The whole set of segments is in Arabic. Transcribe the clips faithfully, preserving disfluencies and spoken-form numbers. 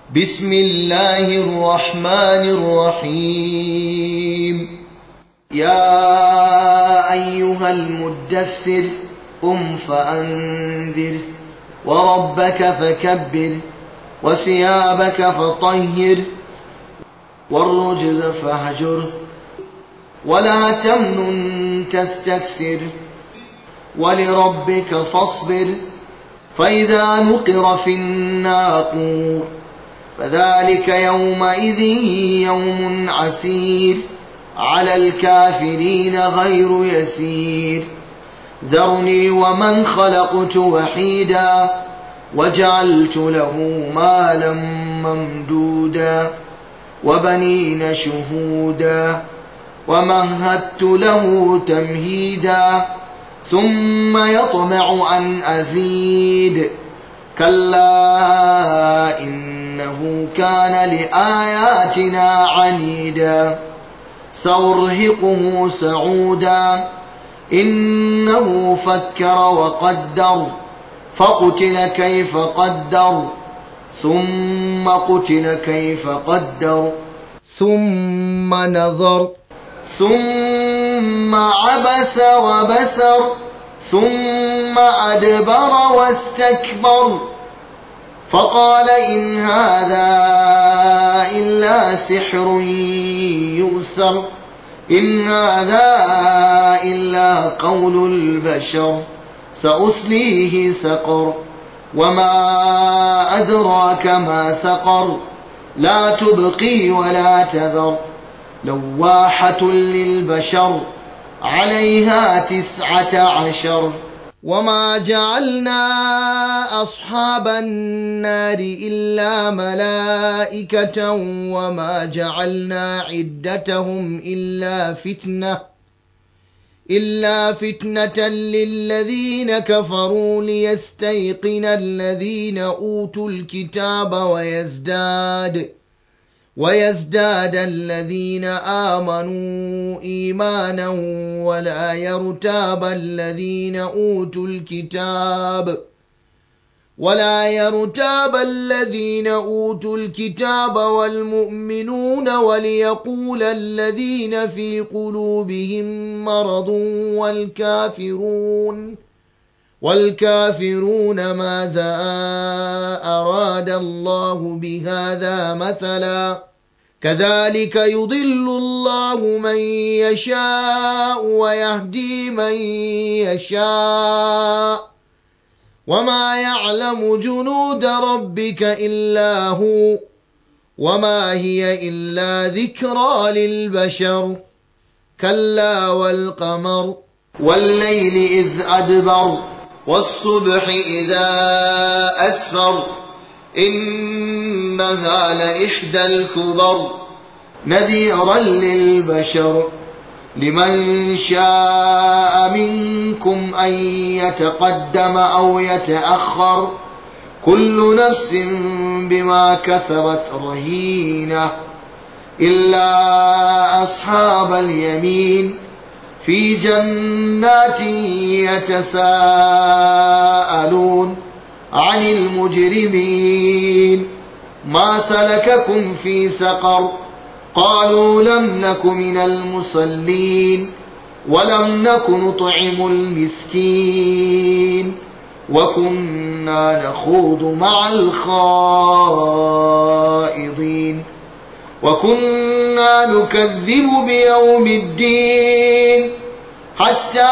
بسم الله الرحمن الرحيم يا أيها المدثر قم فأنذر وربك فكبر وثيابك فطهر والرجز فاهجر ولا تمنن تستكثر ولربك فاصبر فإذا نقر في الناقور فذلك يومئذ يوم عسير على الكافرين غير يسير ذرني ومن خلقت وحيدا وجعلت له مالا ممدودا وبنين شهودا ومهدت له تمهيدا ثم يطمع أن أزيد كلا إنه كان لآياتنا عنيدا سأرهقه سعودا إنه فكر وقدر فقتل كيف قدر ثم قتل كيف قدر ثم نظر ثم عبس وبسر ثم أدبر واستكبر فقال إن هذا إلا سحر يؤثر إن هذا إلا قول البشر سأصليه سقر وما أدراك ما سقر لا تبقي ولا تذر لواحة للبشر عليها تسعة عشر وما جعلنا أصحاب النار إلا ملائكة وما جعلنا عدتهم إلا فتنة إلا فتنة للذين كفروا ليستيقن الذين أوتوا الكتاب ويزداد ويزداد الذين آمنوا إيمانا ولا يرتاب الذين أوتوا الكتاب ولا يرتاب الذين أوتوا الكتاب والمؤمنون وليقول الذين في قلوبهم مرض والكافرون والكافرون ماذا أراد الله بهذا مثلا كذلك يضل الله من يشاء ويهدي من يشاء وما يعلم جنود ربك إلا هو وما هي إلا ذكرى للبشر كلا والقمر والليل إذ أدبر والصبح إذا أسفر إنها لإحدى الكبر نذيرا للبشر لمن شاء منكم أن يتقدم أو يتأخر كل نفس بما كسبت رهينة إلا أصحاب اليمين في جنات يتساءلون عن المجرمين ما سلككم في سقر قالوا لم نك من المصلين ولم نك نطعم المسكين وكنا نخوض مع الخائضين وكنا نكذب بيوم الدين حتى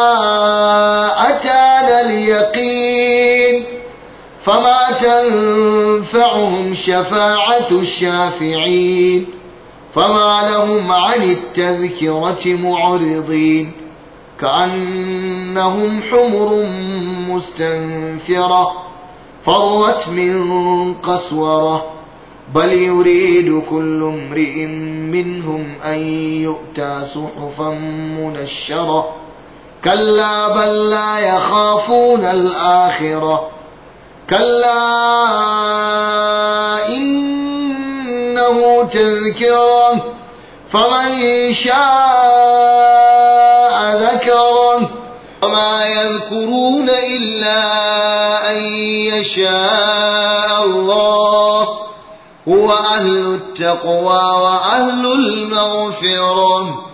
أتانا اليقين فما تنفعهم شفاعة الشافعين فما لهم عن التذكرة معرضين كأنهم حمر مستنفرة فرت من قسورة بل يريد كل امرئ منهم أن يؤتى صحفا منشرة كلا بل لا يخافون الآخرة كلا إنه تذكرة فمن شاء ذكره وما يذكرون إلا أن يشاء الله هو أهل التقوى وأهل المغفرة.